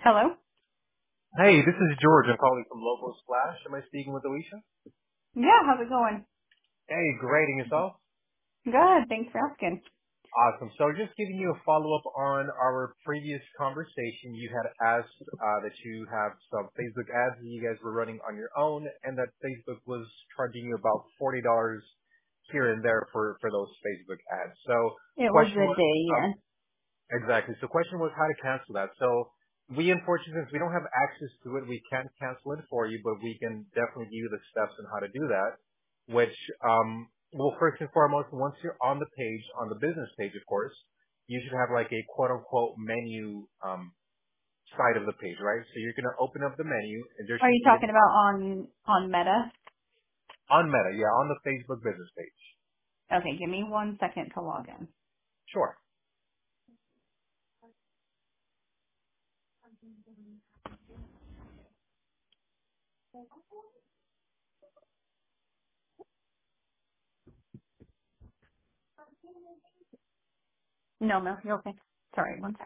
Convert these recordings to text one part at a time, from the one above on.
Hello? Hey, this is George. I'm calling from Local Splash. Am I speaking with Alicia? Yeah, how's it going? Hey, great. And yourself? Good, thanks for asking. Awesome. So just giving you a follow-up on our previous conversation. You had asked that you have some Facebook ads that you guys were running on your own and that Facebook was charging you about $40 here and there for those Facebook ads. So It was question a was, day, yeah. exactly. So question was how to cancel that. So we unfortunately, since we don't have access to it, we can't cancel it for you, but we can definitely give you the steps on how to do that. Which, well, first and foremost, once you're on the page, on the business page, of course, you should have like a quote unquote menu side of the page, right? So you're gonna open up the menu, and there Are should you be talking about on Meta? on Meta, yeah, on the Facebook business page. Okay, give me 1 second to log in. Sure. No, you're okay. Sorry, 1 sec.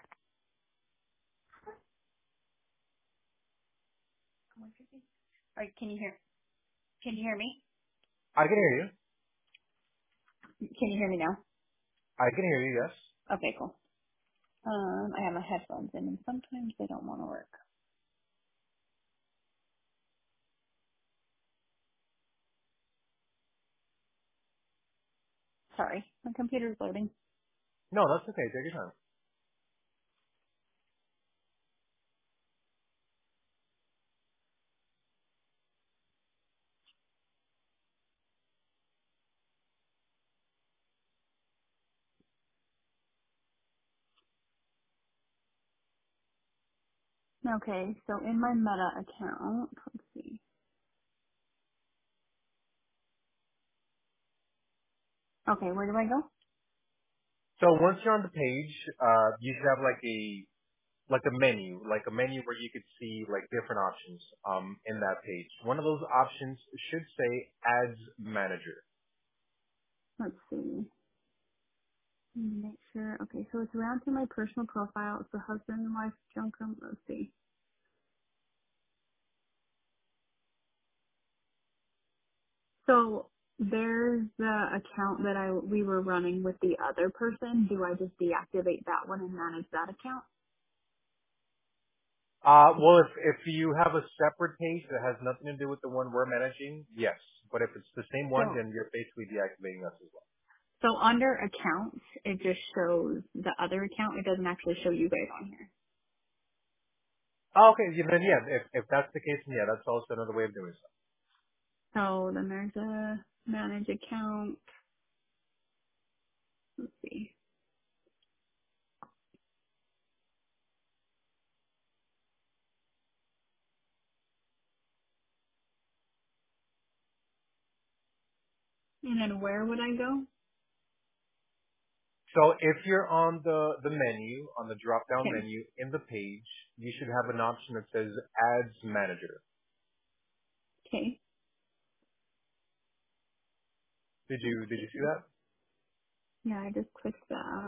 All right, can you hear me? I can hear you. Can you hear me now? I can hear you. Yes. Okay, cool. I have my headphones in and sometimes they don't want to work. Sorry, my computer's loading. No, that's okay. Take your time. Okay, so in my Meta account, let's see. Okay, where do I go? So once you're on the page, you should have like a menu where you could see like different options in that page. One of those options should say Ads Manager. Let's see. Make sure. Okay, so it's around to my personal profile. It's the husband and wife junk. Let's see. So there's the account that we were running with the other person. Do I just deactivate that one and manage that account? Well, if you have a separate page that has nothing to do with the one we're managing, yes. But if it's the same one, So then you're basically deactivating us as well. so under accounts, it just shows the other account. It doesn't actually show you guys on here. Oh, okay, yeah, then yeah, if that's the case, then yeah, that's also another way of doing so. So then there's a manage account. Let's see. And then where would I go? So if you're on the menu, on the drop down Okay. menu in the page, you should have an option that says Ads Manager. Okay. Did you see that? Yeah, I just clicked that.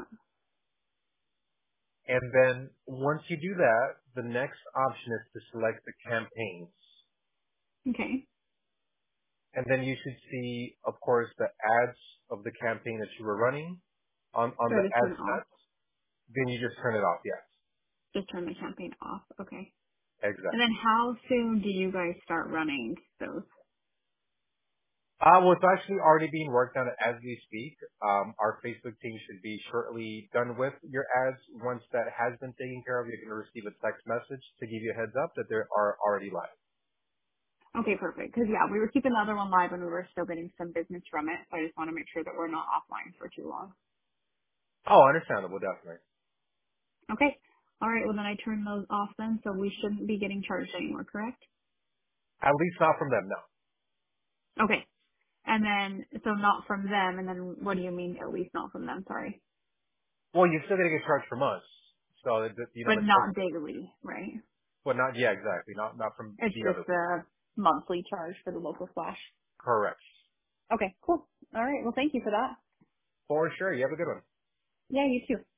And then once you do that, the next option is to select the campaigns. Okay. And then you should see, of course, the ads of the campaign that you were running on So the I just ad turn it off. sets. Then you just turn it off. Yes, Just turn the campaign off. Okay. And then exactly. how soon do you guys start running those? Well, it's actually already being worked on as we speak. Our Facebook team should be shortly done with your ads. Once that has been taken care of, you're going to receive a text message to give you a heads up that they are already live. Okay, perfect. Because yeah, we were keeping the other one live and we were still getting some business from it. So I just want to make sure that we're not offline for too long. Oh, understandable, definitely. Okay. All right. Well, then I turn those off then, so we shouldn't be getting charged anymore, correct? At least not from them, no. Okay. And then, so not from them. And then what do you mean at least not from them? Sorry. Well, you're still going to get charged from us. So, But the charge, not daily, right? well, not, yeah, exactly. Not from It's the other just one. the monthly charge for the local splash. Correct. Okay, cool. All right. Well, thank you for that. For sure. You have a good one. Yeah, you too.